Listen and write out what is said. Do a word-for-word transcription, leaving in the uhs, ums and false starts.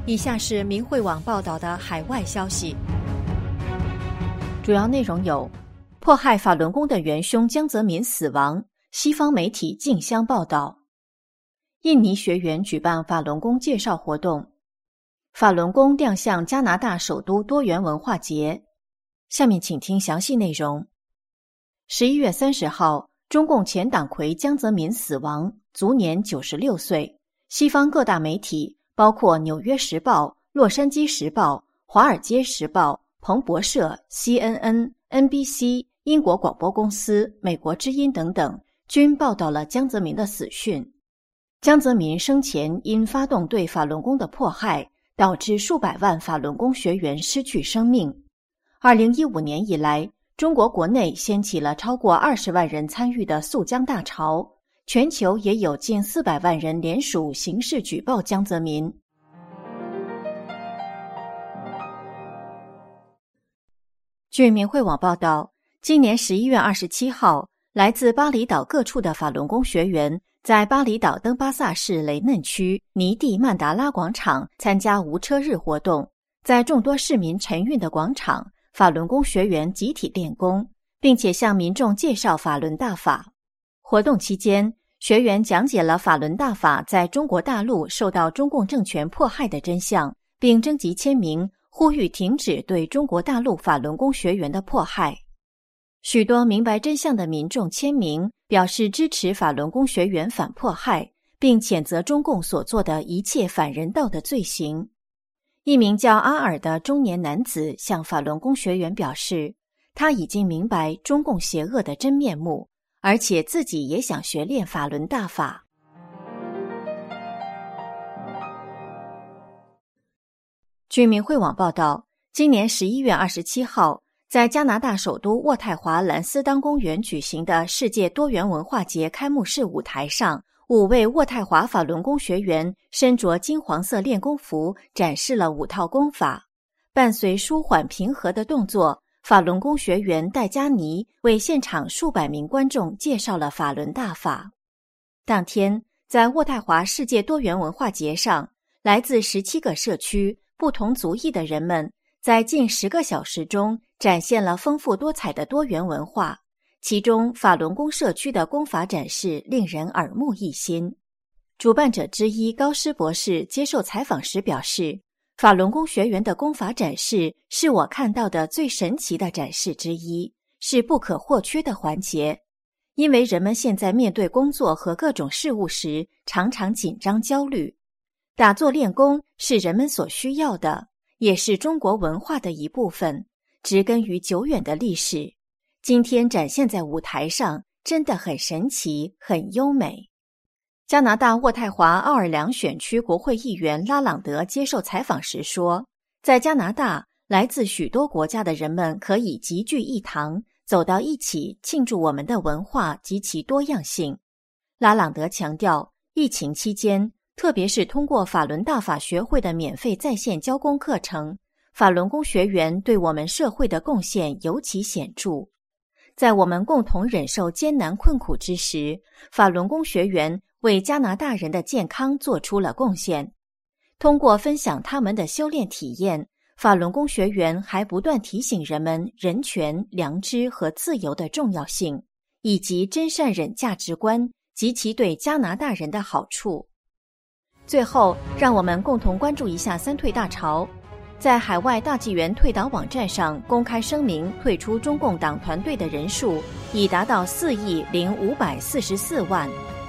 以下是明慧网报道的海外消息，主要内容有：迫害法轮功的元凶江泽民死亡，西方媒体竞相报道；印尼学员举办法轮功介绍活动；法轮功亮相加拿大首都多元文化节。下面请听详细内容。十一月三十号，中共前党魁江泽民死亡，卒年九十六岁。西方各大媒体包括《纽约时报》、《洛杉矶时报》、《华尔街时报》、彭博社、C N N、N B C、英国广播公司、美国之音等等，均报道了江泽民的死讯。江泽民生前因发动对法轮功的迫害，导致数百万法轮功学员失去生命。二零一五年以来，中国国内掀起了超过二十万人参与的诉江大潮，全球也有近四百万人联署刑事举报江泽民。据明慧网报道，今年十一月二十七号，来自巴厘岛各处的法轮功学员在巴厘岛登巴萨市雷嫩区尼蒂曼达拉广场参加无车日活动，在众多市民晨运的广场，法轮功学员集体练功，并且向民众介绍法轮大法。活动期间，学员讲解了法轮大法在中国大陆受到中共政权迫害的真相，并征集签名，呼吁停止对中国大陆法轮功学员的迫害。许多明白真相的民众签名，表示支持法轮功学员反迫害，并谴责中共所做的一切反人道的罪行。一名叫阿尔的中年男子向法轮功学员表示，他已经明白中共邪恶的真面目，而且自己也想学练法轮大法。据明慧网报道，今年十一月二十七号，在加拿大首都渥太华兰斯当公园举行的世界多元文化节开幕式舞台上，五位渥太华法轮功学员身着金黄色练功服，展示了五套功法。伴随舒缓平和的动作，法轮功学员戴嘉妮为现场数百名观众介绍了法轮大法。当天，在渥太华世界多元文化节上，来自十七个社区、不同族裔的人们在近十个小时中展现了丰富多彩的多元文化。其中，法轮功社区的功法展示令人耳目一新。主办者之一高师博士接受采访时表示，法轮功学员的功法展示是我看到的最神奇的展示之一，是不可或缺的环节。因为人们现在面对工作和各种事务时，常常紧张焦虑。打坐练功是人们所需要的，也是中国文化的一部分，植根于久远的历史。今天展现在舞台上，真的很神奇，很优美。加拿大渥太华奥尔良选区国会议员拉朗德接受采访时说，在加拿大，来自许多国家的人们可以集聚一堂，走到一起庆祝我们的文化及其多样性。拉朗德强调，疫情期间，特别是通过法轮大法学会的免费在线教功课程，法轮功学员对我们社会的贡献尤其显著。在我们共同忍受艰难困苦之时，法轮功学员为加拿大人的健康做出了贡献。通过分享他们的修炼体验，法轮功学员还不断提醒人们人权、良知和自由的重要性，以及真善忍价值观及其对加拿大人的好处。最后，让我们共同关注一下三退大潮。在海外大纪元退党网站上公开声明退出中共党团队的人数已达到四亿零五百四十四万。